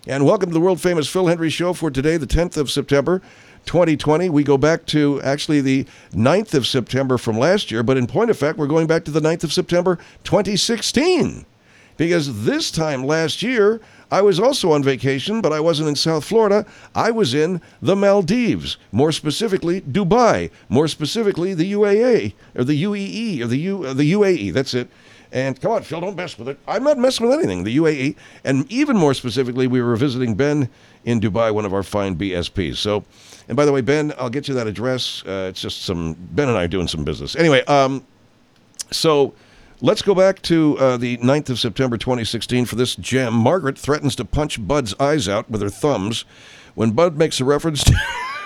And welcome to the world-famous Phil Hendrie Show for today, the 10th of September, 2020. We go back to actually the 9th of September from last year, but in point of fact, we're going back to the 9th of September, 2016. Because this time last year, I was also on vacation, but I wasn't in South Florida. I was in the Maldives, more specifically Dubai, more specifically the UAE, or the UEE, or the UAE, that's it. And come on, Phil, don't mess with it. I'm not messing with anything, the UAE. And even more specifically, we were visiting Ben in Dubai, one of our fine BSPs. So, and by the way, Ben, I'll get you that address. It's just Ben and I are doing some business. Anyway, so let's go back to the 9th of September 2016 for this gem. Margaret threatens to punch Bud's eyes out with her thumbs when Bud makes a reference to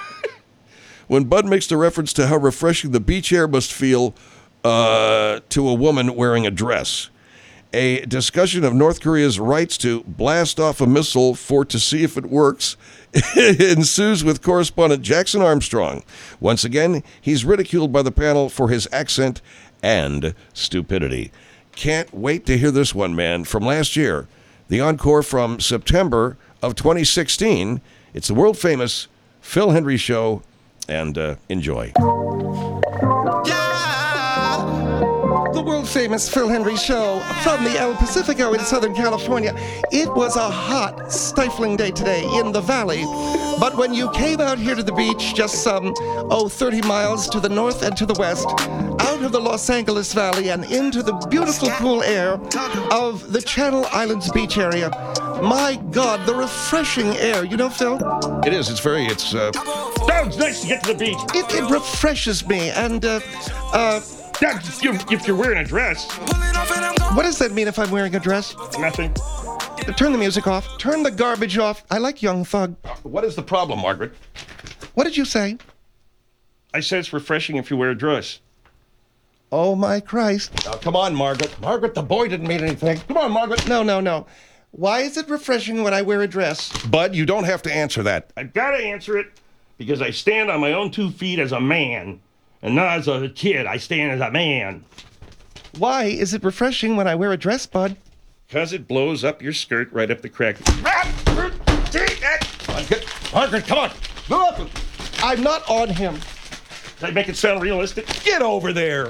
how refreshing the beach air must feel to a woman wearing a dress. A discussion of North Korea's rights to blast off a missile to see if it works ensues with correspondent Jackson Armstrong. Once again, he's ridiculed by the panel for his accent and stupidity. Can't wait to hear this one, man. From last year, the encore from September of 2016. It's the world-famous Phil Hendrie Show, and enjoy. The world-famous Phil Hendrie Show from the El Pacifico in Southern California. It was a hot, stifling day today in the valley. But when you came out here to the beach, just some, 30 miles to the north and to the west, out of the Los Angeles Valley and into the beautiful cool air of the Channel Islands beach area, my God, the refreshing air. You know, Phil? It is. It's nice to get to the beach. It refreshes me, and, if you're wearing a dress. What does that mean if I'm wearing a dress? Nothing. Turn the music off. Turn the garbage off. I like Young Thug. What is the problem, Margaret? What did you say? I said it's refreshing if you wear a dress. Oh, my Christ. Now, come on, Margaret. Margaret, the boy didn't mean anything. Come on, Margaret. No. Why is it refreshing when I wear a dress? Bud, you don't have to answer that. I've got to answer it because I stand on my own 2 feet as a man. And not as a kid. I stand as a man. Why is it refreshing when I wear a dress, Bud? Because it blows up your skirt right up the crack. Margaret, come on. Look. I'm not on him. Did I make it sound realistic? Get over there.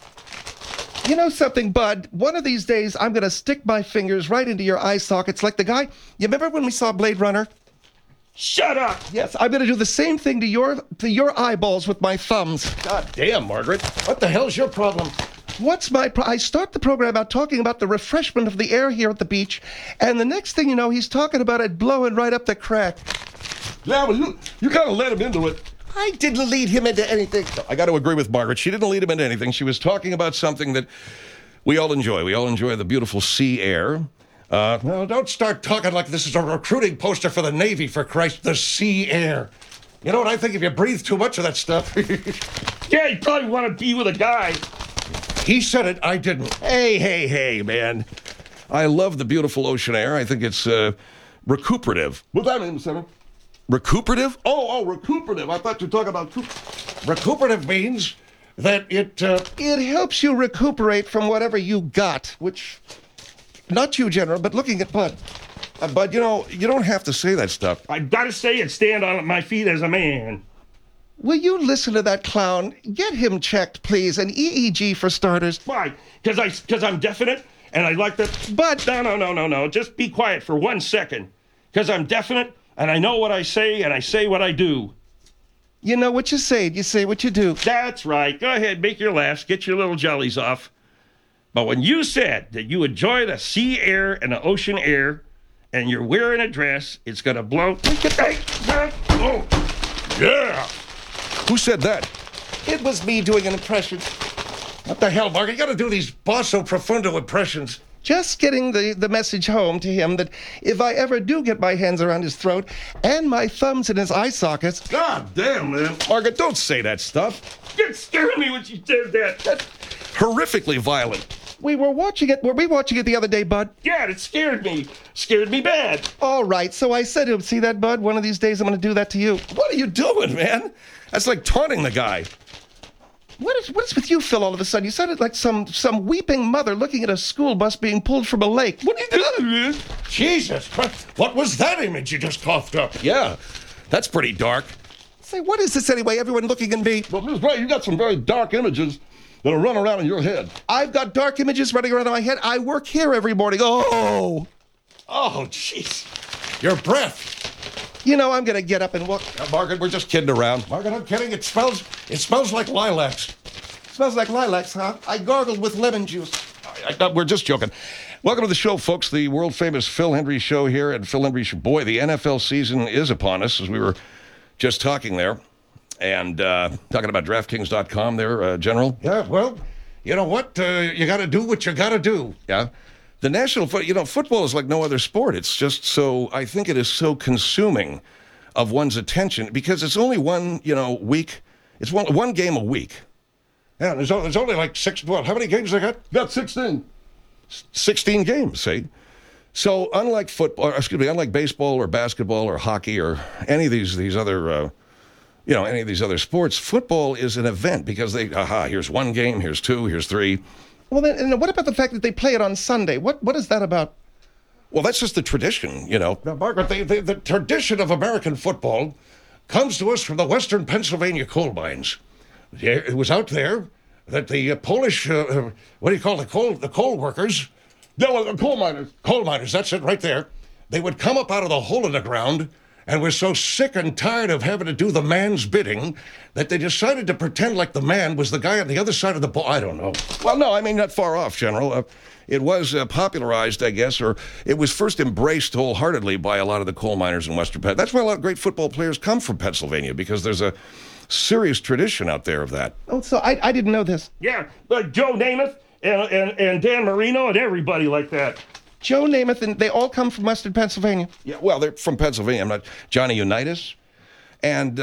You know something, Bud? One of these days, I'm going to stick my fingers right into your eye sockets like the guy. You remember when we saw Blade Runner? Shut up! Yes, I'm going to do the same thing to your eyeballs with my thumbs. God damn, Margaret. What the hell's your problem? What's my I start the program out talking about the refreshment of the air here at the beach, and the next thing you know, he's talking about it blowing right up the crack. Yeah, well, you kind of led him into it. I didn't lead him into anything. I got to agree with Margaret. She didn't lead him into anything. She was talking about something that we all enjoy. We all enjoy the beautiful sea air. No, don't start talking like this is a recruiting poster for the Navy, for Christ. The sea air. You know what I think? If you breathe too much of that stuff. Yeah, you probably want to be with a guy. He said it, I didn't. Hey, man. I love the beautiful ocean air. I think it's recuperative. What's that mean, Senator? Recuperative? Oh, recuperative. I thought you were talking about... Recuperative means that it helps you recuperate from whatever you got, which... Not you, General, but looking at Bud. Bud, you know, you don't have to say that stuff. I've got to say it, stand on my feet as a man. Will you listen to that clown? Get him checked, please. An EEG for starters. Why? Because I'm definite and I like that. But... No. Just be quiet for 1 second. Because I'm definite and I know what I say and I say what I do. You know what you say what you do. That's right. Go ahead, make your laughs, get your little jollies off. But when you said that you enjoy the sea air and the ocean air, and you're wearing a dress, it's going to blow. Oh, yeah. Who said that? It was me doing an impression. What the hell, Mark? You got to do these basso profundo impressions. Just getting the message home to him that if I ever do get my hands around his throat and my thumbs in his eye sockets... God damn, man. Margaret, don't say that stuff. You scared me when you said that. That's horrifically violent. We were watching it. Were we watching it the other day, Bud? Yeah, it scared me. Scared me bad. All right, so I said to him, see that, Bud? One of these days I'm going to do that to you. What are you doing, man? That's like taunting the guy. What is with you, Phil, all of a sudden? You sounded like some weeping mother looking at a school bus being pulled from a lake. What are you doing? Jesus Christ. What was that image you just coughed up? Yeah, that's pretty dark. Say, what is this anyway? Everyone looking at me. Well, Miss Ray, you got some very dark images that'll run around in your head. I've got dark images running around in my head. I work here every morning. Oh. Oh, jeez. Your breath. You know, I'm going to get up and walk. Margaret, we're just kidding around. Margaret, I'm kidding. It smells like lilacs. Smells like lilacs, huh? I gargled with lemon juice. We're just joking. Welcome to the show, folks. The world-famous Phil Hendry Show here at Phil Hendry Show. Boy, the NFL season is upon us, as we were just talking there. And talking about DraftKings.com there, General. Yeah, well, you know what? You got to do what you got to do. Yeah. The national, football is like no other sport. It's just so, I think it is so consuming of one's attention because it's only one, week. It's one game a week. Yeah, there's only like how many games they got? Got 16. 16 games, see? So unlike unlike baseball or basketball or hockey or any of these other, any of these other sports, football is an event because here's one game, here's two, here's three. Well, then, and what about the fact that they play it on Sunday? What is that about? Well, that's just the tradition, Now, Margaret, the tradition of American football comes to us from the Western Pennsylvania coal mines. It was out there that the Polish, what do you call the coal workers? Yeah, well, the coal miners. Coal miners, that's it right there. They would come up out of the hole in the ground and were so sick and tired of having to do the man's bidding that they decided to pretend like the man was the guy on the other side of the ball. I don't know. Well, no, I mean, not far off, General. It was popularized, I guess, or it was first embraced wholeheartedly by a lot of the coal miners in Western Pennsylvania. That's why a lot of great football players come from Pennsylvania, because there's a serious tradition out there of that. Oh, so I didn't know this. Yeah, like Joe Namath and Dan Marino and everybody like that. Joe Namath, and they all come from Western Pennsylvania. Yeah, well, they're from Pennsylvania. I'm not Johnny Unitas, and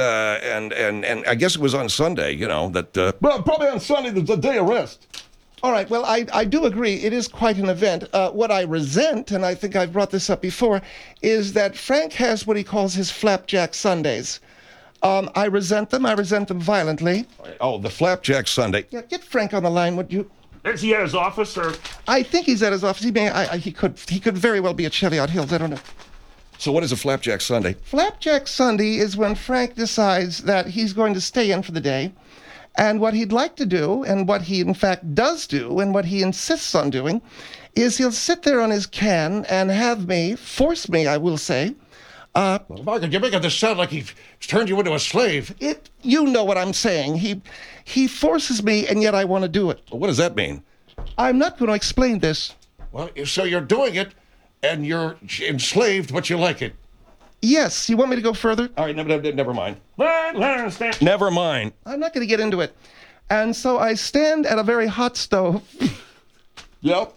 I guess it was on Sunday. That. Well, probably on Sunday, there's a day of rest. All right, well, I do agree. It is quite an event. What I resent, and I think I've brought this up before, is that Frank has what he calls his Flapjack Sundays. I resent them. I resent them violently. Oh, the Flapjack Sunday. Yeah, get Frank on the line, would you? Is he at his office, or? I think he's at his office. He could very well be at Cheviot Hills. I don't know. So what is a Flapjack Sunday? Flapjack Sunday is when Frank decides that he's going to stay in for the day. And what he'd like to do, and what he in fact does do, and what he insists on doing, is he'll sit there on his can and force me, I will say. Margaret, you're making this sound like he's turned you into a slave. You know what I'm saying. He forces me, and yet I want to do it. Well, what does that mean? I'm not going to explain this. Well, so you're doing it, and you're enslaved, but you like it. Yes, you want me to go further? All right, never mind. I understand. Never mind. I'm not going to get into it. And so I stand at a very hot stove. Yep.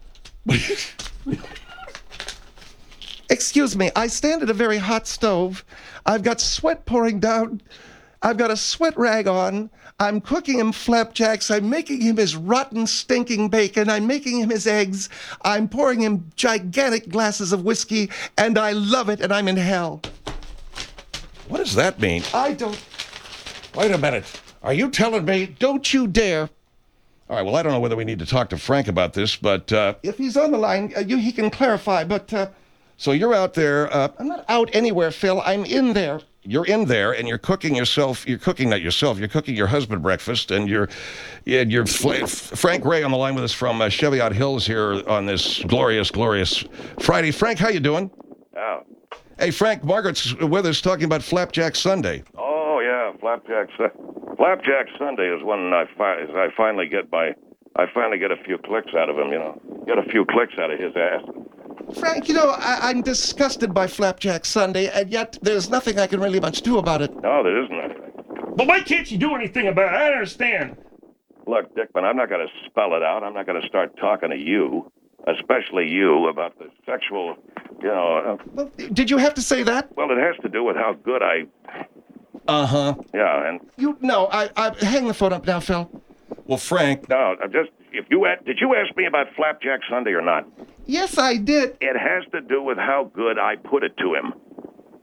Excuse me, I stand at a very hot stove. I've got sweat pouring down. I've got a sweat rag on. I'm cooking him flapjacks. I'm making him his rotten, stinking bacon. I'm making him his eggs. I'm pouring him gigantic glasses of whiskey, and I love it, and I'm in hell. What does that mean? I don't... Wait a minute. Are you telling me... Don't you dare. All right, well, I don't know whether we need to talk to Frank about this, but... If he's on the line, he can clarify, but... So you're out there... I'm not out anywhere, Phil. I'm in there. You're in there, and you're cooking yourself. You're cooking not yourself. You're cooking your husband breakfast, and you're Frank Ray on the line with us from Cheviot Hills here on this glorious, glorious Friday. Frank, how you doing? Yeah. Hey, Frank, Margaret's with us talking about Flapjack Sunday. Oh yeah, Flapjack Sunday is when I finally get a few clicks out of him. Get a few clicks out of his ass. Frank, I'm disgusted by Flapjack Sunday, and yet there's nothing I can really much do about it. No, there isn't anything. But why can't you do anything about it? I don't understand. Look, Dickman, I'm not going to spell it out. I'm not going to start talking to you, especially you, about the sexual, Well, did you have to say that? Well, it has to do with how good I... Uh-huh. Yeah, and... I hang the phone up now, Phil. Well, Frank... No, did you ask me about Flapjack Sunday or not? Yes, I did. It has to do with how good I put it to him.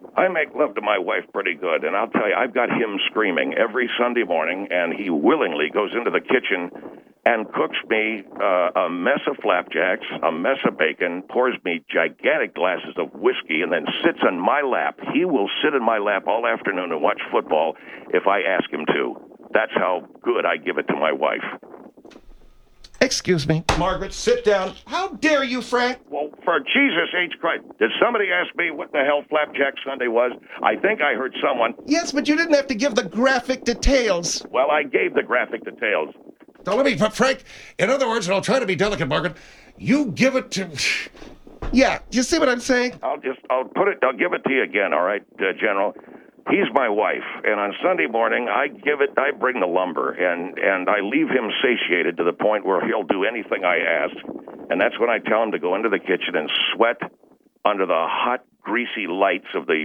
I make love to my wife pretty good, and I'll tell you, I've got him screaming every Sunday morning, and he willingly goes into the kitchen and cooks me a mess of flapjacks, a mess of bacon, pours me gigantic glasses of whiskey, and then sits on my lap. He will sit in my lap all afternoon and watch football if I ask him to. That's how good I give it to my wife. Excuse me. Margaret, sit down. How dare you, Frank? Well, for Jesus H. Christ, did somebody ask me what the hell Flapjack Sunday was? I think I heard someone. Yes, but you didn't have to give the graphic details. Well, I gave the graphic details. Now, let me, Frank, in other words, and I'll try to be delicate, Margaret, you give it to... Yeah, you see what I'm saying? I'll give it to you again, all right, General? He's my wife, and on Sunday morning, I bring the lumber, and I leave him satiated to the point where he'll do anything I ask, and that's when I tell him to go into the kitchen and sweat under the hot, greasy lights of the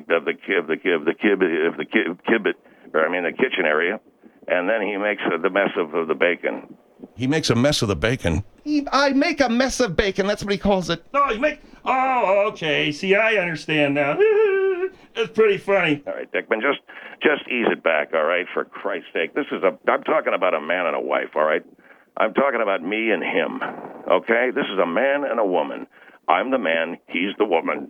kitchen area, and then he makes the mess of the bacon. He makes a mess of the bacon. I make a mess of bacon. That's what he calls it. No, you make. Oh, okay. See, I understand now. That's pretty funny. All right, Dickman, just ease it back, all right, for Christ's sake. I'm talking about a man and a wife, all right? I'm talking about me and him, okay? This is a man and a woman. I'm the man, he's the woman.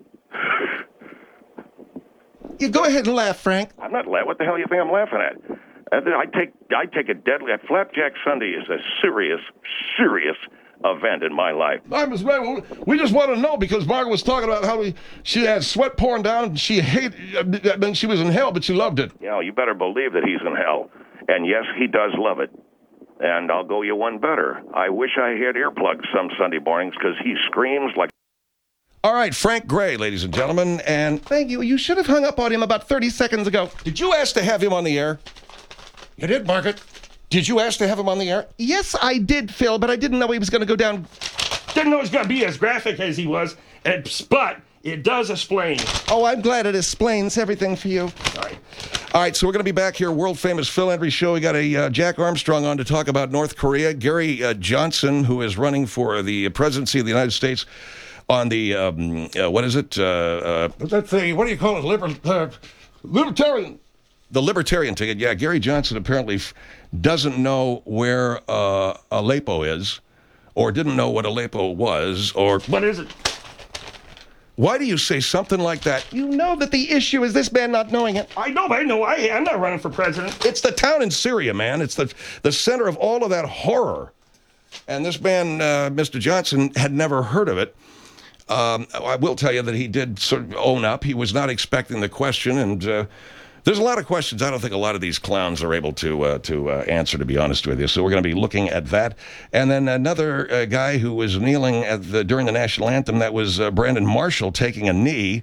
You go ahead and laugh, Frank. I'm not laughing. What the hell do you think I'm laughing at? I take a deadly... Flapjack Sunday is a serious event in my life. Miss Ray, we just want to know because Margaret was talking about how she had sweat pouring down and she was in hell, but she loved it. You know, you better believe that he's in hell. And yes, he does love it. And I'll go you one better. I wish I had earplugs some Sunday mornings because he screams like... All right, Frank Gray, ladies and gentlemen, and Thank you. You should have hung up on him about 30 seconds ago. did you ask to have him on the air? You did, Margaret. Did you ask to have him on the air? Yes, I did, Phil, but I didn't know he was going to go down. Didn't know it was going to be as graphic as he was, but it does explain. Oh, I'm glad it explains everything for you. All right, so we're going to be back here, world-famous Phil Hendry Show. We got a Jack Armstrong on to talk about North Korea. Gary Johnson, who is running for the presidency of the United States on the, what is it? That's the, what do you call it, libertarian. The Libertarian ticket. Yeah, Gary Johnson apparently doesn't know where Aleppo is, or didn't know what Aleppo was, or... What is it? Why do you say something like that? You know that the issue is this man not knowing it. I know, but I know I'm not running for president. It's the town in Syria, man. It's the center of all of that horror. And this man, Mr. Johnson, had never heard of it. I will tell you that he did sort of own up. He was not expecting the question, and there's a lot of questions I don't think a lot of these clowns are able to answer, to be honest with you. So we're going to be looking at that. And then another guy who was kneeling during the national anthem, that was Brandon Marshall taking a knee.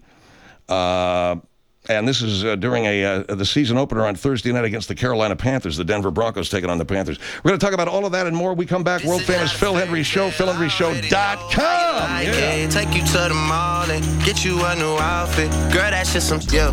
And this is during the season opener on Thursday night against the Carolina Panthers. The Denver Broncos taking on the Panthers. We're going to talk about all of that and more. We come back. World-famous Phil Hendry Show, PhilHendryShow.com. Yeah. Take you to the mall and get you a new outfit. Girl, that's just some, yeah.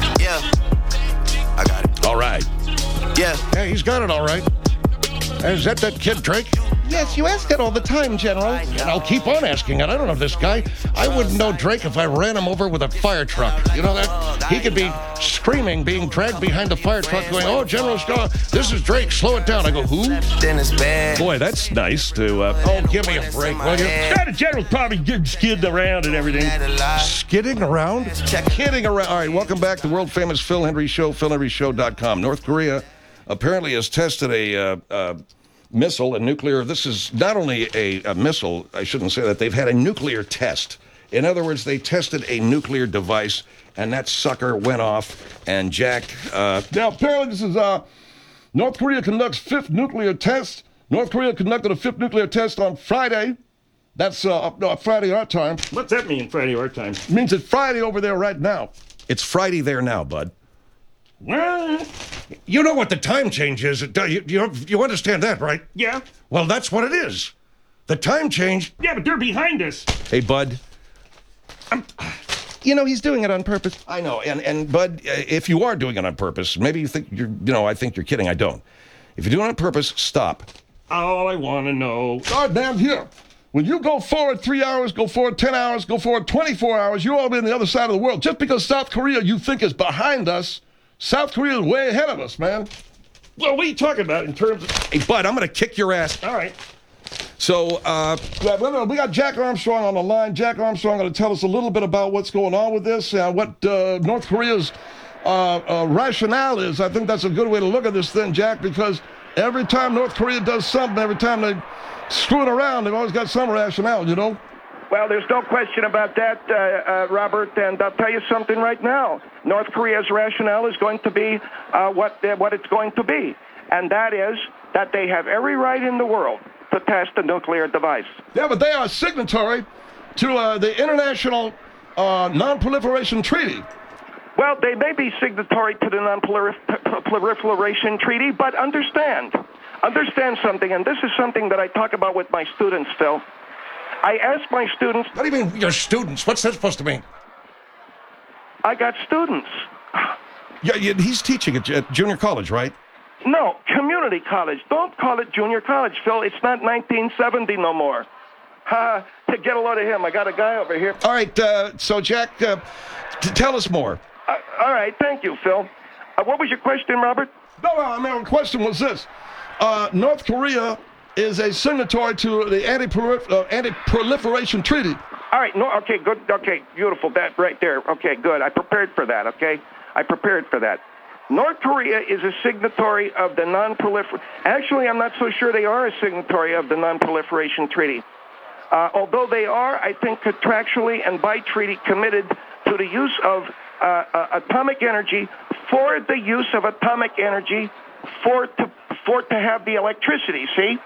I got it. All right. Yeah. Yeah, he's got it all right. Is that kid Drake? Yes, you ask it all the time, General. And I'll keep on asking it. I don't know this guy. I wouldn't know Drake if I ran him over with a fire truck. You know that? He could be screaming, being dragged behind the fire truck, going, "Oh, General Shaw, this is Drake. Slow it down." I go, "Who?" Then it's bad. Boy, that's nice to... Oh, give me a break, will you? Yeah, the general's probably getting skidding around and everything. Skidding around? Kidding around. All right, welcome back to world-famous Phil Hendry Show, PhilHendryShow.com. North Korea apparently has tested a missile, a nuclear... This is not only a missile, I shouldn't say that, they've had a nuclear test. In other words, they tested a nuclear device, and that sucker went off, and Jack... Now, apparently this is... North Korea conducts fifth nuclear test. North Korea conducted a fifth nuclear test on Friday. That's Friday our time. What's that mean, Friday our time? It means it's Friday over there right now. It's Friday there now, bud. Well, You know what the time change is. You understand that, right? yeah. Well, that's what it is. The time change. Yeah, but they're behind us. Hey, bud. You know, he's doing it on purpose. I know, and Bud, if you are doing it on purpose, maybe you think I think you're kidding. I don't. If you're doing it on purpose, stop. All I want to know. God damn here. When you go forward 3 hours, go forward 10 hours, go forward 24 hours, you all be on the other side of the world. Just because South Korea you think is behind us, South Korea is way ahead of us, man. Well, what are you talking about in terms of... Hey, Bud, I'm going to kick your ass. All right. So, we got Jack Armstrong on the line. Jack Armstrong going to tell us a little bit about what's going on with this, what North Korea's rationale is. I think that's a good way to look at this thing, Jack, because every time North Korea does something, every time they screw it around, they've always got some rationale, you know? Well, there's no question about that, Robert, and I'll tell you something right now. North Korea's rationale is going to be what it's going to be, and that is that they have every right in the world to test a nuclear device. Yeah, but they are signatory to the International Non-Proliferation Treaty. Well, they may be signatory to the Non-Proliferation Treaty, but understand something, and this is something that I talk about with my students, Phil. I ask my students... What do you mean, your students? What's that supposed to mean? I got students. Yeah, he's teaching at junior college, right? No, community college. Don't call it junior college, Phil. It's not 1970 no more. Get a load of him. I got a guy over here. All right, so Jack, tell us more. All right, thank you, Phil. What was your question, Robert? No, my question was this. North Korea is a signatory to the Anti-Proliferation Treaty. All right, no, okay, good, okay, beautiful, that right there. Okay, good. I prepared for that, okay? I prepared for that. North Korea is a signatory of the Non-Proliferation... Actually, I'm not so sure they are a signatory of the Non-Proliferation Treaty. Although they are, I think, contractually and by treaty committed to the use of atomic energy for the use of atomic energy for to have the electricity, see?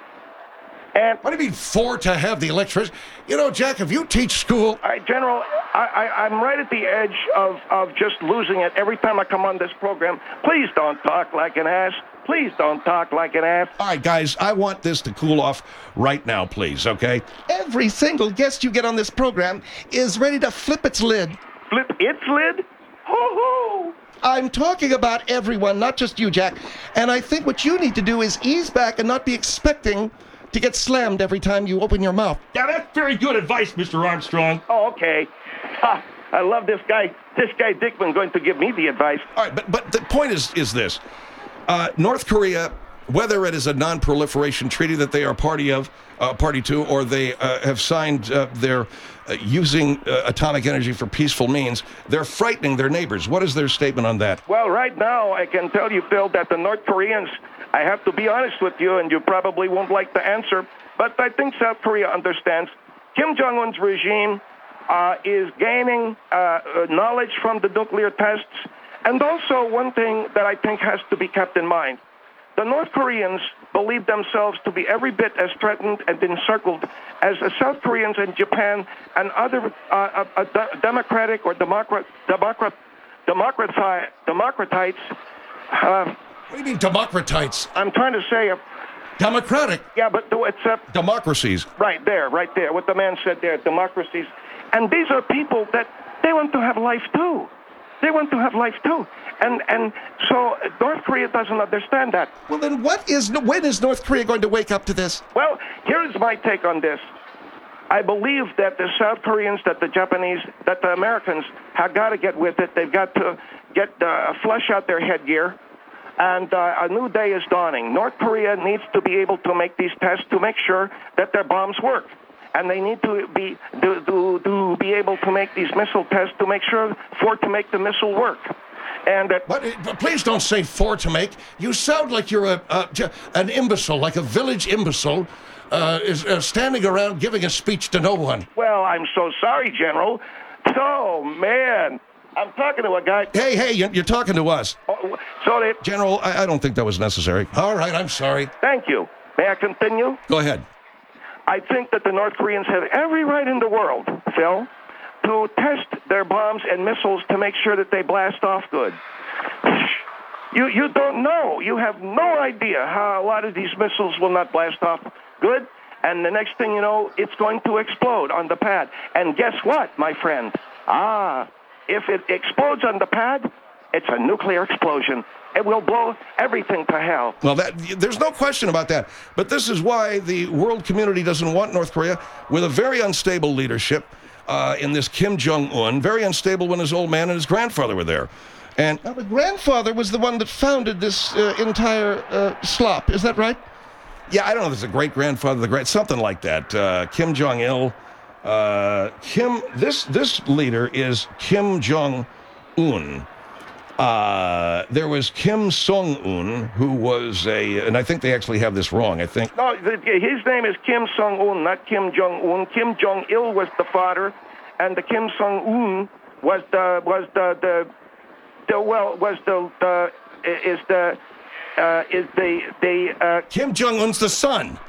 And What do you mean, for to have the electricity? You know, Jack, if you teach school... All right, General, I'm right at the edge of just losing it every time I come on this program. Please don't talk like an ass. Please don't talk like an ass. All right, guys, I want this to cool off right now, please, okay? Every single guest you get on this program is ready to flip its lid. Flip its lid? Hoo-hoo! I'm talking about everyone, not just you, Jack. And I think what you need to do is ease back and not be expecting to get slammed every time you open your mouth. Yeah, that's very good advice, Mr. Armstrong. Oh, okay. Ha, I love this guy. This guy Dickman going to give me the advice. All right, but the point is this. North Korea, whether it is a non-proliferation treaty that they are party to, or they have signed their using atomic energy for peaceful means, they're frightening their neighbors. What is their statement on that? Well, right now, I can tell you, Phil, that the North Koreans, I have to be honest with you, and you probably won't like the answer, but I think South Korea understands. Kim Jong-un's regime is gaining knowledge from the nuclear tests. And also, one thing that I think has to be kept in mind, the North Koreans believe themselves to be every bit as threatened and encircled as the South Koreans and Japan and other democratic or democratites. What do you mean, democratites? I'm trying to say, Democratic? yeah, but it's Democracies. right there, what the man said there, democracies. And these are people that they want to have life too. They want to have life too. And so North Korea doesn't understand that. Well, then when is North Korea going to wake up to this? Well, here's my take on this. I believe that the South Koreans, that the Japanese, that the Americans have got to get with it. They've got to flush out their headgear. And a new day is dawning. North Korea needs to be able to make these tests to make sure that their bombs work. And they need to be able to make these missile tests to make sure to make the missile work. And But please don't say for to make. You sound like you're an imbecile, like a village imbecile, is standing around giving a speech to no one. well, I'm so sorry, General. So, man, I'm talking to a guy. Hey, you're talking to us. So they, General, I don't think that was necessary. All right, I'm sorry. thank you. May I continue? Go ahead. I think that the North Koreans have every right in the world, Phil, to test their bombs and missiles to make sure that they blast off good. You don't know. You have no idea how a lot of these missiles will not blast off good. And the next thing you know, it's going to explode on the pad. And guess what, my friend? If it explodes on the pad, It's a nuclear explosion. It will blow everything to hell. Well, there's no question about that. But this is why the world community doesn't want North Korea, with a very unstable leadership in this Kim Jong-un, very unstable when his old man and his grandfather were there. And Now, the grandfather was the one that founded this entire slop. Is that right? yeah, I don't know if it's a great-grandfather, something like that. Kim Jong-il. This leader is Kim Jong-un. There was Kim Song-un, who was and I think they actually have this wrong, I think. No, his name is Kim Song-un, not Kim Jong-un. Kim Jong-il was the father, and the Kim Song-un Kim Jong-un's the son.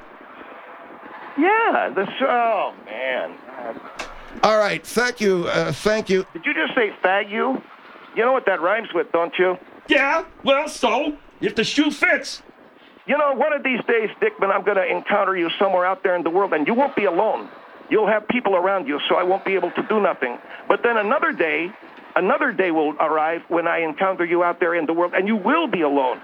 yeah, oh, man. All right, thank you. Did you just say fag you? You know what that rhymes with, don't you? Yeah, well, so, if the shoe fits. You know, one of these days, Dickman, I'm going to encounter you somewhere out there in the world, and you won't be alone. You'll have people around you, so I won't be able to do nothing. But then another day will arrive when I encounter you out there in the world, and you will be alone.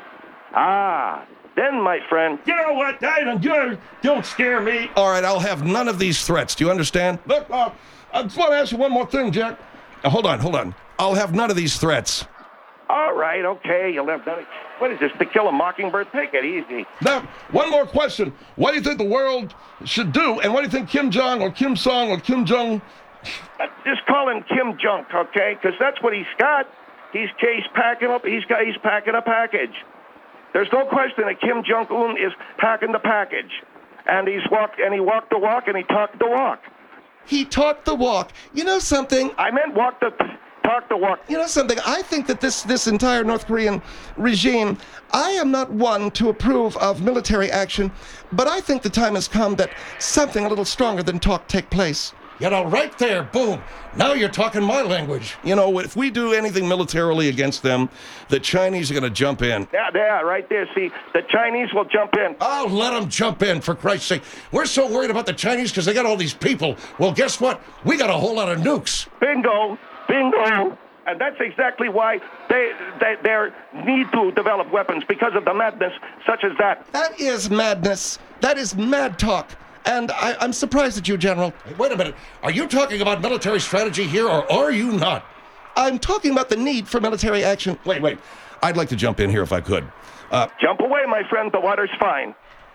Then, my friend. You know what? Don't scare me. All right, I'll have none of these threats. Do you understand? Look, I just want to ask you one more thing, Jack. Hold on. I'll have none of these threats. All right, okay, you'll have done it. What is this, To Kill a Mockingbird? Take it easy. Now, one more question. What do you think the world should do, and what do you think Kim Jong or Kim Song or Kim Jong... Just call him Kim Junk, okay? Because that's what he's got. He's packing up. He's packing a package. There's no question that Kim Jong-un is packing the package, and he walked the walk, and he talked the walk. He talked the walk. You know something? I meant talk the walk. You know something? I think that this entire North Korean regime, I am not one to approve of military action, but I think the time has come that something a little stronger than talk take place. You know, right there, boom. Now you're talking my language. You know, if we do anything militarily against them, the Chinese are going to jump in. Yeah, right there. See, the Chinese will jump in. I'll let them jump in, for Christ's sake. We're so worried about the Chinese because they got all these people. Well, guess what? We got a whole lot of nukes. Bingo. And that's exactly why they need to develop weapons, because of the madness such as that. That is madness. That is mad talk. And I'm surprised at you, General. Hey, wait a minute. Are you talking about military strategy here, or are you not? I'm talking about the need for military action. Wait. I'd like to jump in here if I could. Jump away, my friend. The water's fine.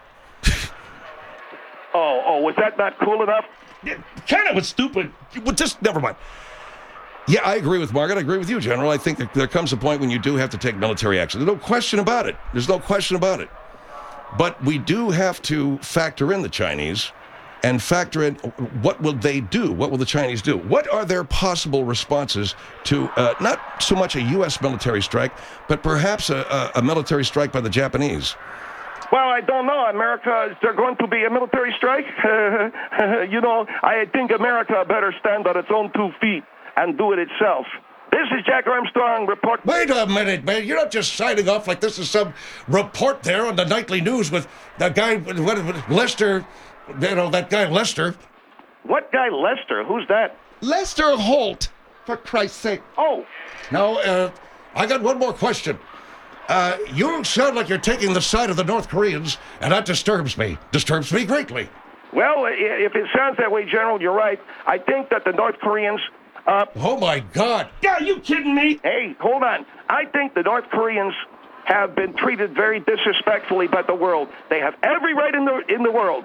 Oh, was that not cool enough? Kind of was stupid. Well, just never mind. Yeah, I agree with Margaret. I agree with you, General. I think that there comes a point when you do have to take military action. There's no question about it. But we do have to factor in the Chinese and factor in what will they do? What will the Chinese do? What are their possible responses to not so much a U.S. military strike, but perhaps a military strike by the Japanese? Well, I don't know. America, is there going to be a military strike? I think America better stand on its own 2 feet and do it itself. This is Jack Armstrong report. Wait a minute, man. You're not just signing off like this is some report there on the nightly news with that guy, Lester, that guy Lester. What guy, Lester? Who's that? Lester Holt, for Christ's sake. Oh. Now, I got one more question. You sound like you're taking the side of the North Koreans, and that disturbs me. Disturbs me greatly. Well, if it sounds that way, General, you're right. I think that the North Koreans... oh, my God. Are you kidding me? Hey, hold on. I think the North Koreans have been treated very disrespectfully by the world. They have every right in the world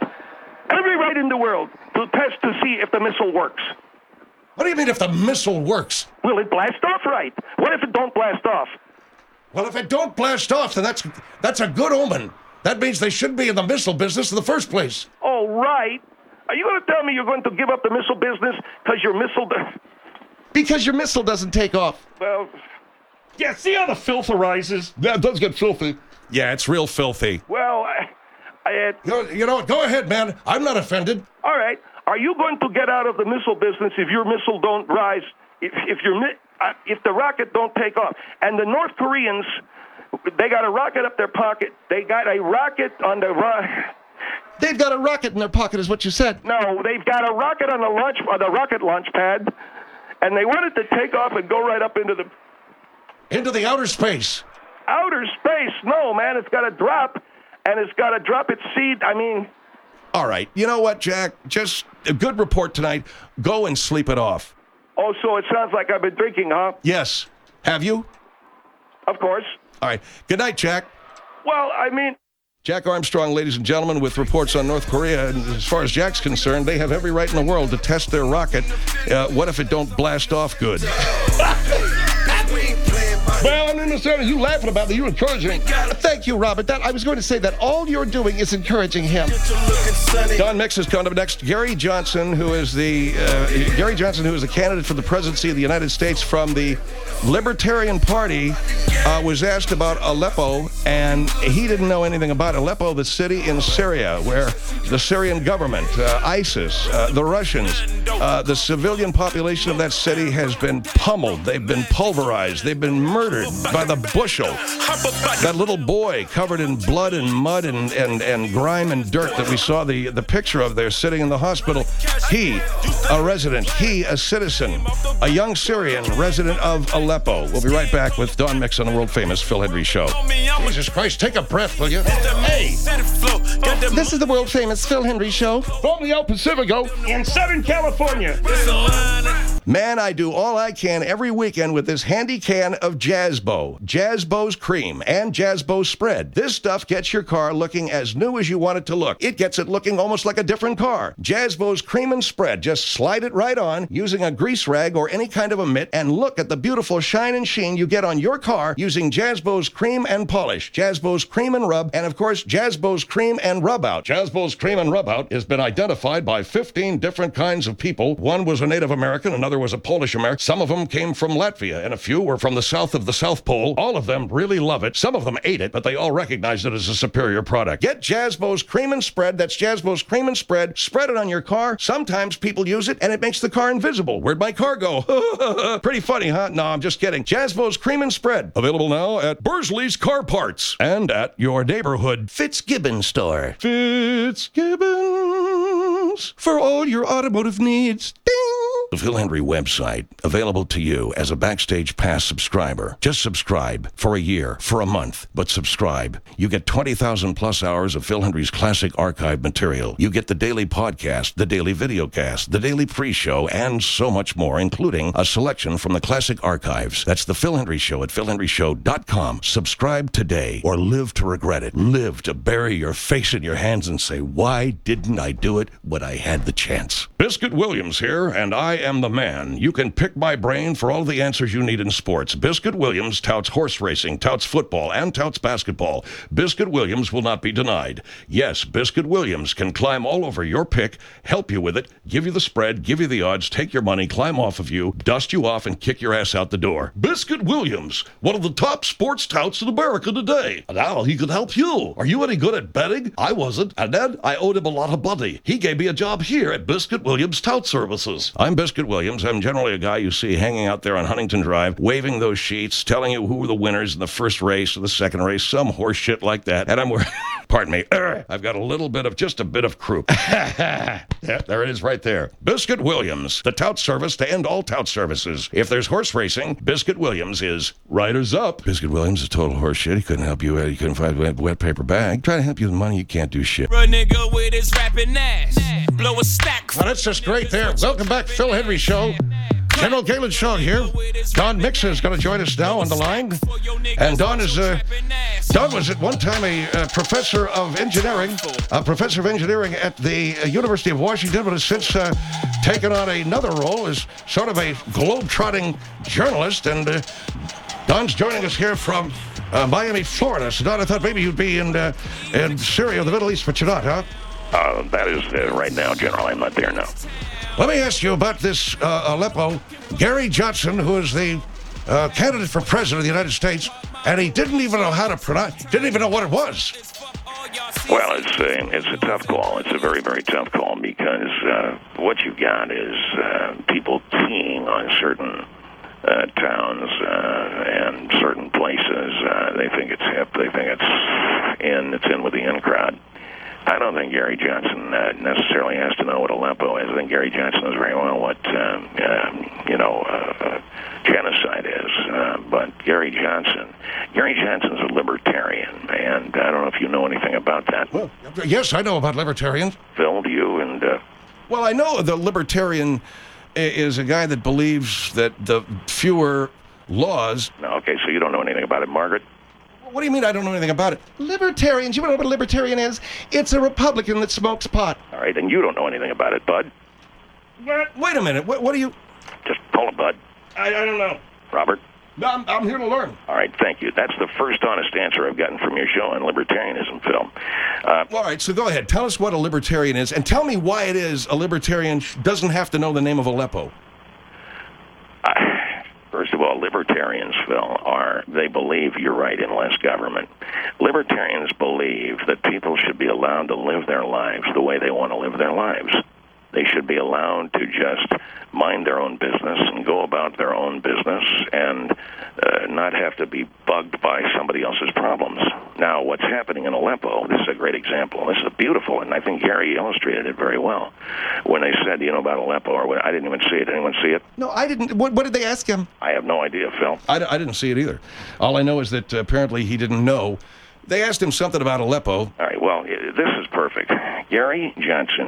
to test to see if the missile works. What do you mean if the missile works? Will it blast off right? What if it don't blast off? Well, if it don't blast off, then that's a good omen. That means they shouldn't be in the missile business in the first place. Oh, right. Are you going to tell me you're going to give up the missile business because your missile... Because your missile doesn't take off. Well... Yeah, see how the filth arises? Yeah, it does get filthy. Yeah, it's real filthy. Well, You know what? Go ahead, man. I'm not offended. All right. Are you going to get out of the missile business if your missile don't rise, if the rocket don't take off? And the North Koreans, they got a rocket up their pocket. They got a rocket on the... They've got a rocket in their pocket, is what you said. No, they've got a rocket on the rocket launch pad, and they want it to take off and go right up into the... into the outer space. Outer space? No, man. It's got to drop, and it's got to drop its seed. I mean, All right. You know what, Jack? Just a good report tonight. Go and sleep it off. oh, so it sounds like I've been drinking, huh? Yes. Have you? Of course. All right. Good night, Jack. Well, I mean, Jack Armstrong, ladies and gentlemen, with reports on North Korea. And as far as Jack's concerned, they have every right in the world to test their rocket. What if it don't blast off good? Well, I'm understanding you laughing about that. You encouraging. Thank you, Robert. I was going to say that all you're doing is encouraging him. Don Mix is coming up next. Gary Johnson, who is a candidate for the presidency of the United States from the Libertarian Party, was asked about Aleppo, and he didn't know anything about Aleppo, the city in Syria, where the Syrian government, ISIS, the Russians, the civilian population of that city has been pummeled. They've been pulverized. They've been murdered by the bushel. That little boy covered in blood and mud and grime and dirt that we saw the picture of there sitting in the hospital. He, a resident, a citizen, a young Syrian resident of Aleppo. We'll be right back with Don Mix on the world-famous Phil Hendry Show. Jesus Christ, take a breath, will you? Hey, This is the world-famous Phil Hendry Show. from the El Pacifico in Southern California. Man, I do all I can every weekend with this handy can of Jazzbo. Jazzbo's cream and Jazzbo's spread. This stuff gets your car looking as new as you want it to look. It gets it looking almost like a different car. Jazzbo's cream and spread. Just slide it right on using a grease rag or any kind of a mitt and look at the beautiful shine and sheen you get on your car using Jazzbo's cream and polish, Jazzbo's cream and rub, and of course, Jazzbo's cream and rub out. Jazzbo's cream and rub out has been identified by 15 different kinds of people. One was a Native American, another was a Polish American. Some of them came from Latvia, and a few were from the south of the South Pole. All of them really love it. Some of them ate it, but they all recognized it as a superior product. Get Jazzbo's cream and spread. That's Jazzbo's cream and spread. Spread it on your car. Sometimes people use it, and it makes the car invisible. Where'd my car go? Pretty funny, huh? No, I'm just kidding. Jazzbo's cream and spread. Available now at Bursley's Car Parts and at your neighborhood Fitzgibbon store. Fitzgibbons for all your automotive needs. Ding! The Phil Hendry website, available to you as a Backstage Pass subscriber. Just subscribe for a year, for a month, but subscribe. You get 20,000 plus hours of Phil Hendry's classic archive material. You get the daily podcast, the daily videocast, the daily pre-show, and so much more, including a selection from the classic archives. That's the Phil Hendry Show at philhendryshow.com. Subscribe today or live to regret it. Live to bury your face in your hands and say, why didn't I do it when I had the chance? Biscuit Williams here, and I am the man. You can pick my brain for all the answers you need in sports. Biscuit Williams touts horse racing, touts football, and touts basketball. Biscuit Williams will not be denied. Yes, Biscuit Williams can climb all over your pick, help you with it, give you the spread, give you the odds, take your money, climb off of you, dust you off, and kick your ass out the door. Biscuit Williams, one of the top sports touts in America today. Now he could help you. Are you any good at betting? I wasn't. And then I owed him a lot of money. He gave me a job here at Biscuit Williams Tout Services. I'm Biscuit Williams. I'm generally a guy you see hanging out there on Huntington Drive, waving those sheets, telling you who were the winners in the first race or the second race, some horse shit like that. And I'm wearing, pardon me, I've got just a bit of croup. Yeah, there it is right there. Biscuit Williams, the tout service to end all tout services. If there's horse racing, Biscuit Williams is riders up. Biscuit Williams is total horse shit. He couldn't help you. He couldn't find a wet paper bag. Try to help you with money, you can't do shit. A nigga with his rapping ass. Blow a stack. Well, that's just great there. Welcome back, Phil Hendry Show. General Galen Shaw here. Don Mixon is going to join us now on the line. And Don was at one time a professor of engineering at the University of Washington, but has since taken on another role as sort of a globe-trotting journalist. And Don's joining us here from Miami, Florida. So, Don, I thought maybe you'd be in Syria, the Middle East, but you're not, huh? That is right now, General. I'm not there now. Let me ask you about this Aleppo. Gary Johnson, who is the candidate for president of the United States, and he didn't even know how to pronounce, didn't even know what it was. Well, it's a tough call. It's a very, very tough call because what you've got is people keying on certain towns and certain places. They think it's hip. They think it's in with the in crowd. I don't think Gary Johnson necessarily has to know what Aleppo is. I think Gary Johnson knows very well what genocide is. But Gary Johnson's a libertarian, and I don't know if you know anything about that. Well, yes, I know about libertarians. Phil, do you? And Well, I know the libertarian is a guy that believes that the fewer laws. no, okay, so you don't know anything about it, Margaret? What do you mean I don't know anything about it? Libertarians, you know what a libertarian is? It's a Republican that smokes pot. All right, and you don't know anything about it, Bud. What? Wait a minute. What do you... Just call it Bud. I don't know. Robert? I'm here to learn. All right, thank you. That's the first honest answer I've gotten from your show on libertarianism, Phil. All right, so go ahead. Tell us what a libertarian is, and tell me why it is a libertarian doesn't have to know the name of Aleppo. First of all, libertarians, Phil, they believe, you're right, in less government. Libertarians believe that people should be allowed to live their lives the way they want to live their lives. They should be allowed to just mind their own business and go about their own business and not have to be bugged by somebody else's problems. Now, what's happening in Aleppo, this is a great example. This is beautiful, and I think Gary illustrated it very well. When they said, you know, about Aleppo, or what, I didn't even see it. Anyone see it? No, I didn't. What did they ask him? I have no idea, Phil. I didn't see it either. All I know is that apparently he didn't know. They asked him something about Aleppo. All right, well, this is perfect. Gary Johnson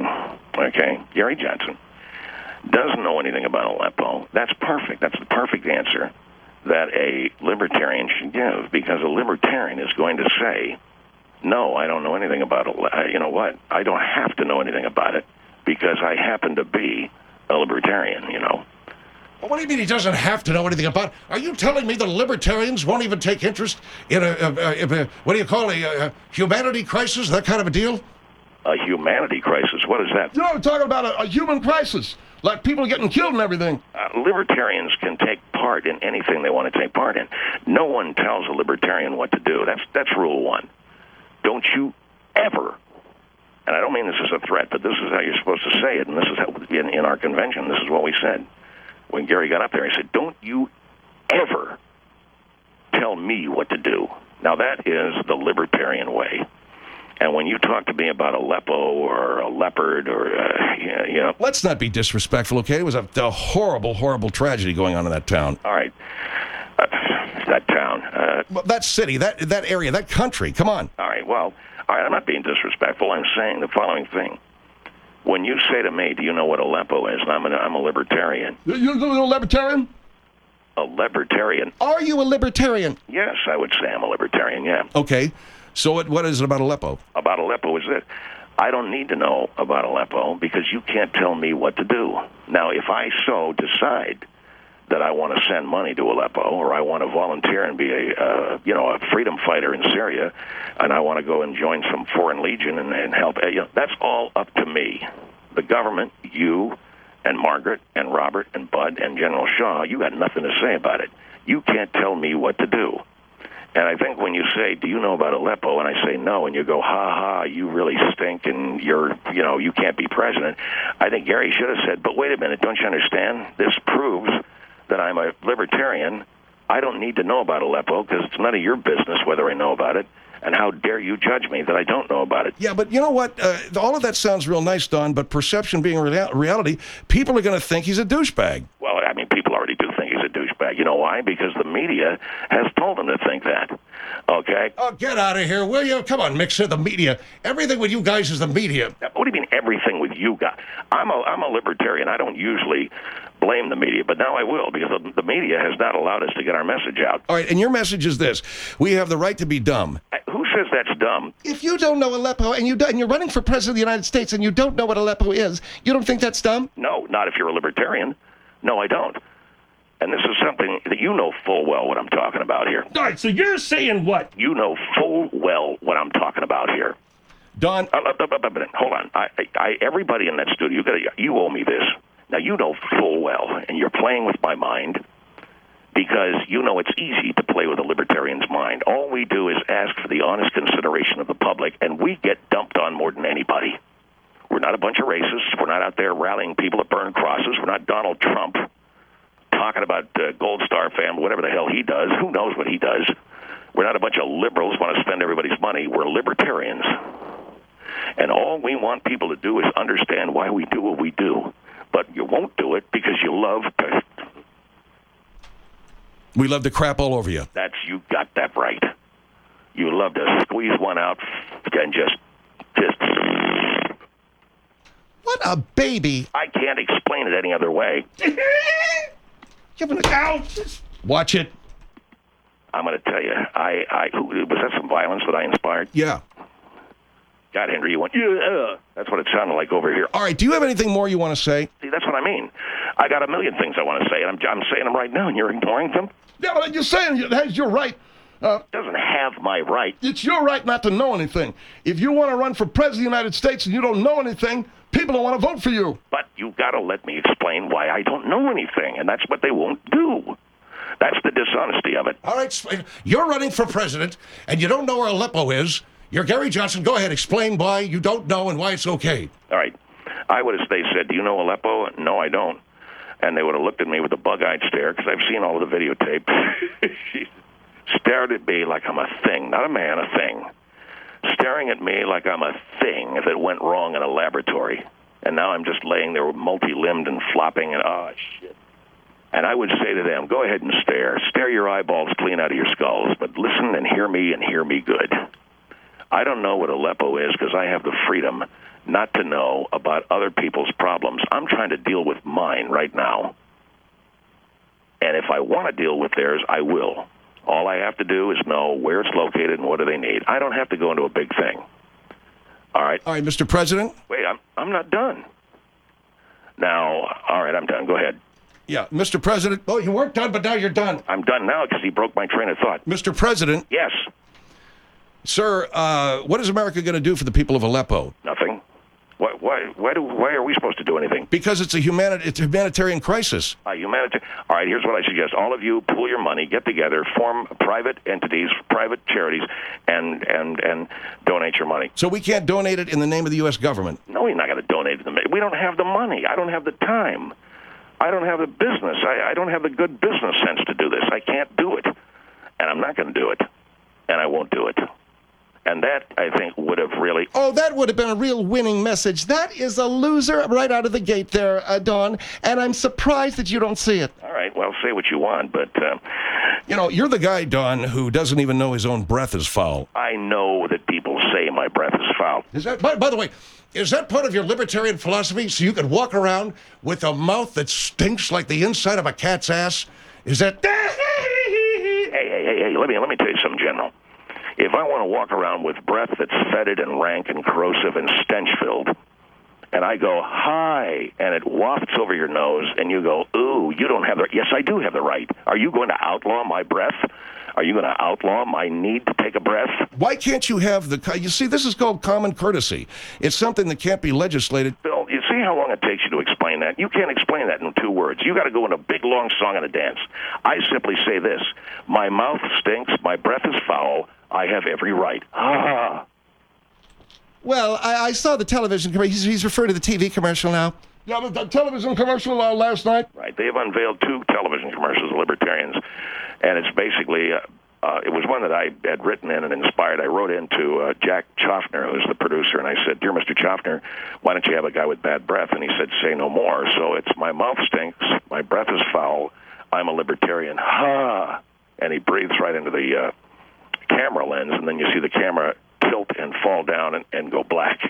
doesn't know anything about Aleppo. That's perfect. That's the perfect answer that a libertarian should give, because a libertarian is going to say, no, I don't know anything about it. You know what? I don't have to know anything about it because I happen to be a libertarian, you know. What do you mean he doesn't have to know anything about it? Are you telling me the libertarians won't even take interest in what do you call a humanity crisis, that kind of a deal? A humanity crisis? What is that? You know, I'm talking about a human crisis, like people getting killed and everything. Libertarians can take part in anything they want to take part in. No one tells a libertarian what to do. That's rule one. Don't you ever, and I don't mean this as a threat, but this is how you're supposed to say it, and this is how, in our convention, this is what we said. When Gary got up there, he said, don't you ever tell me what to do. Now, that is the libertarian way. And when you talk to me about Aleppo or a leopard or, you know... Let's not be disrespectful, okay? It was a horrible, horrible tragedy going on in that town. All right. That town. Well, that city, that area, that country. Come on. All right, well, all right, I'm not being disrespectful. I'm saying the following thing. When you say to me, do you know what Aleppo is? And I'm a libertarian. You're a libertarian? A libertarian? Are you a libertarian? Yes, I would say I'm a libertarian, yeah. Okay. So what is it about Aleppo? About Aleppo is this. I don't need to know about Aleppo because you can't tell me what to do. Now, if I so decide that I want to send money to Aleppo, or I want to volunteer and be a freedom fighter in Syria, and I want to go and join some foreign legion and help, that's all up to me. The government, you, and Margaret, and Robert, and Bud, and General Shaw, you got nothing to say about it. You can't tell me what to do. And I think when you say, do you know about Aleppo? And I say no, and you go, ha, you really stink, and you can't be president. I think Gary should have said, but wait a minute, don't you understand? This proves that I'm a libertarian. I don't need to know about Aleppo because it's none of your business whether I know about it. And how dare you judge me that I don't know about it? Yeah, but you know what? All of that sounds real nice, Don, but perception being reality, people are going to think he's a douchebag. Well, I mean, people already do think he's a douchebag. You know why? Because the media has told them to think that. Okay? Oh, get out of here, will you? Come on, Mixer, the media. Everything with you guys is the media. What do you mean everything with you guys? I'm a libertarian. I don't usually blame the media, but now I will because the media has not allowed us to get our message out. All right, and your message is this. We have the right to be dumb. Who says that's dumb? If you don't know Aleppo and you're running for president of the United States and you don't know what Aleppo is, you don't think that's dumb? No, not if you're a libertarian. No, I don't. And this is something that you know full well what I'm talking about here. All right, so you're saying what? You know full well what I'm talking about here. Don, hold on. Everybody in that studio, you owe me this. Now, you know full well, and you're playing with my mind, because you know it's easy to play with a libertarian's mind. All we do is ask for the honest consideration of the public, and we get dumped on more than anybody. We're not a bunch of racists. We're not out there rallying people to burn crosses. We're not Donald Trump talking about Gold Star family, whatever the hell he does. Who knows what he does? We're not a bunch of liberals who want to spend everybody's money. We're libertarians. And all we want people to do is understand why we do what we do. But you won't do it because you love to... We love to crap all over you. You got that right. You love to squeeze one out and just... What a baby. I can't explain it any other way. Give it a go. Watch it. I'm going to tell you, was that some violence that I inspired? Yeah. God, Henry, you went, yeah. That's what it sounded like over here. All right, do you have anything more you want to say? See, that's what I mean. I got a million things I want to say, and I'm saying them right now, and you're ignoring them? Yeah, but you're saying that's your right. It doesn't have my right. It's your right not to know anything. If you want to run for president of the United States and you don't know anything, people don't want to vote for you. But you've got to let me explain why I don't know anything, and that's what they won't do. That's the dishonesty of it. All right, you're running for president, and you don't know where Aleppo is. You're Gary Johnson. Go ahead, explain why you don't know and why it's okay. All right. They said, do you know Aleppo? No, I don't. And they would have looked at me with a bug-eyed stare, because I've seen all of the videotape. She stared at me like I'm a thing, not a man, a thing. Staring at me like I'm a thing if it went wrong in a laboratory. And now I'm just laying there multi-limbed and flopping, and shit. And I would say to them, go ahead and stare. Stare your eyeballs clean out of your skulls, but listen and hear me good. I don't know what Aleppo is because I have the freedom not to know about other people's problems. I'm trying to deal with mine right now. And if I want to deal with theirs, I will. All I have to do is know where it's located and what do they need. I don't have to go into a big thing. All right? All right, Mr. President? Wait, I'm not done. Now, all right, I'm done. Go ahead. Yeah, Mr. President. Oh, you weren't done, but now you're done. I'm done now because he broke my train of thought. Mr. President. Yes. Sir, what is America going to do for the people of Aleppo? Nothing. Why are we supposed to do anything? Because it's a humanitarian crisis. All right, here's what I suggest. All of you pool your money, get together, form private entities, private charities, and donate your money. So we can't donate it in the name of the U.S. government? No, you're not going to donate it. We don't have the money. I don't have the time. I don't have the business. I don't have the good business sense to do this. I can't do it. And I'm not going to do it. And I won't do it. And that, I think, would have really... Oh, that would have been a real winning message. That is a loser right out of the gate there, Don. And I'm surprised that you don't see it. All right, well, say what you want, but... you're the guy, Don, who doesn't even know his own breath is foul. I know that people say my breath is foul. Is that, by the way, is that part of your libertarian philosophy? So you could walk around with a mouth that stinks like the inside of a cat's ass? Is that... Hey, let me tell you something, General. If I want to walk around with breath that's fetid and rank and corrosive and stench-filled, and I go, hi, and it wafts over your nose, and you go, ooh, you don't have the... Yes, I do have the right. Are you going to outlaw my breath? Are you going to outlaw my need to take a breath? Why can't you have the... You see, this is called common courtesy. It's something that can't be legislated. Bill, you see how long it takes you to explain that? You can't explain that in 2 words. You got to go in a big, long song and a dance. I simply say this. My mouth stinks. My breath is foul. I have every right. Ah. Well, I saw the television commercial. He's referring to the TV commercial now. Yeah, the television commercial last night. Right. They've unveiled 2 television commercials, Libertarians, and it's basically... it was one that I had written in and inspired. I wrote into Jack Choffner, who's the producer, and I said, Dear Mr. Choffner, why don't you have a guy with bad breath? And he said, say no more. So it's my mouth stinks, my breath is foul, I'm a libertarian. Ha! And he breathes right into the camera lens, and then you see the camera tilt and fall down and go black.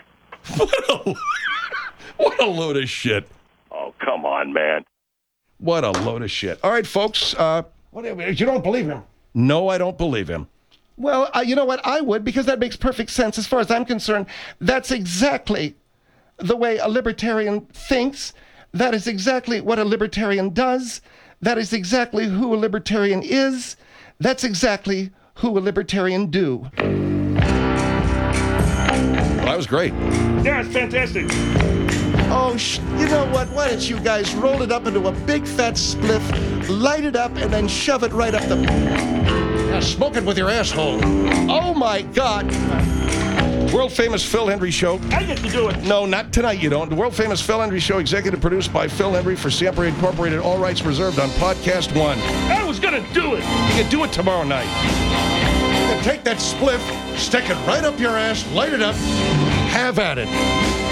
What a load of shit. Oh, come on, man. What a load of shit. All right, folks. You don't believe him? No, I don't believe him. Well, you know what? I would, because that makes perfect sense. As far as I'm concerned, that's exactly the way a libertarian thinks. That is exactly what a libertarian does. That is exactly who a libertarian is. That's exactly who a libertarian do. Well, that was great. Yeah, it's fantastic. Oh, you know what? Why don't you guys roll it up into a big fat spliff, light it up, and then shove it right up the... Yeah, smoke it with your asshole. Oh, my God. World famous Phil Hendry Show. I get to do it. No, not tonight, you don't. The world famous Phil Hendry Show, executive produced by Phil Hendry for Siempre Incorporated, all rights reserved on Podcast One. I was going to do it. You can do it tomorrow night. Take that spliff, stick it right up your ass, light it up, Have at it.